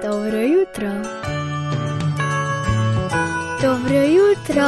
Dobro jutro. Dobro jutro.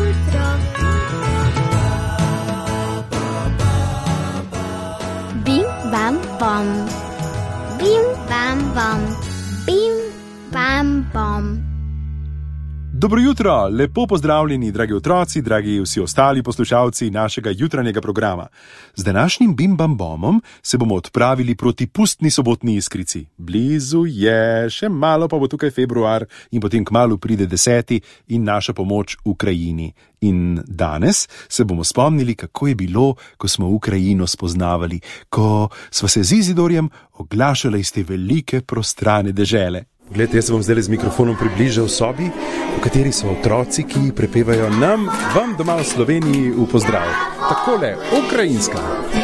Bim, bam, bom. Bim, bam, bom. Bim, bam, bom. Dobro jutro, lepo pozdravljeni, dragi otroci, dragi vsi ostali poslušalci našega jutranjega programa. Z današnjim Bim Bam Bomom se bomo odpravili proti pustni sobotni iskrici. Blizu je, še malo pa bo tukaj februar in potem kmalu pride 10. in naša pomoč Ukrajini. In danes se bomo spomnili, kako je bilo, ko smo Ukrajino spoznavali, ko sva se z Izidorjem oglašala iz te velike prostrane dežele. Glejte, jaz se bom zdaj z mikrofonom približal sobi, v kateri so otroci, ki prepevajo nam, vam doma v Sloveniji v pozdrav. Takole, ukrajinska.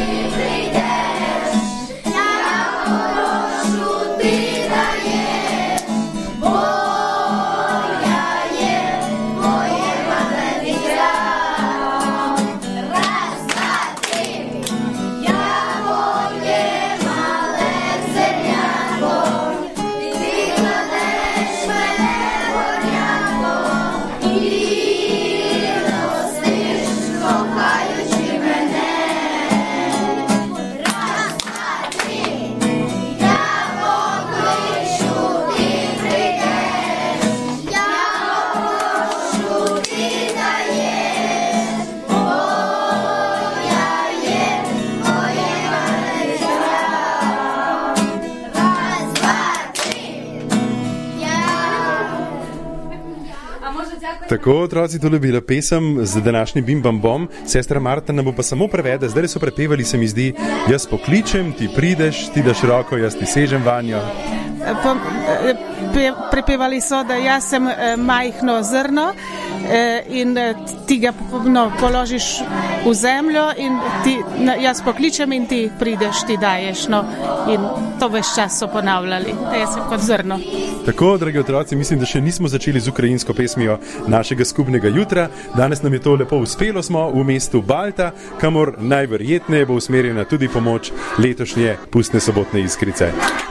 Tako, otroci, to je bila pesem z današnjim Bim Bam Bom. Sestra Marta nam bo pa samo prevede, zdaj so prepevali, se mi zdi, jaz pokličem, ti prideš, ti daš roko, jaz ti sežem vanjo. Prepevali so, da jaz sem majhno zrno in ti ga položiš v zemljo in jaz pokličem in ti prideš, ti daješ. In to ves čas so ponavljali, da jaz sem kot zrno. Tako, dragi otroci, mislim, da še nismo začeli z ukrajinsko pesmijo našega skupnega jutra. Danes nam je to lepo uspelo, smo v mestu Balta, kamor najverjetneje bo usmerjena tudi pomoč letošnje pustne sobotne iskrice.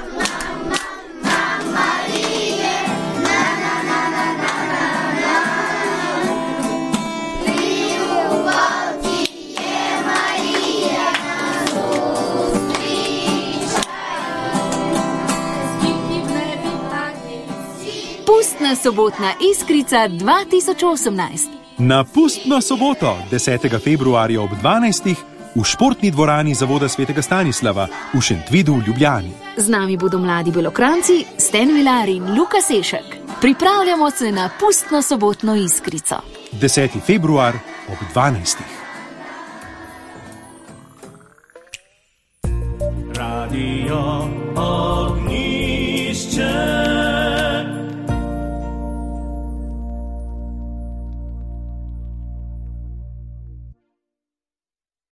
Pustna sobotna iskrica 2018. Na pustno soboto, 10. februarja ob 12. v športni dvorani Zavoda svetega Stanislava v Šentvidu v Ljubljani. Z nami bodo mladi Belokranci, Sten Vilar in Luka Sešek. Pripravljamo se na pustno sobotno iskrico. 10. februar ob 12. Radio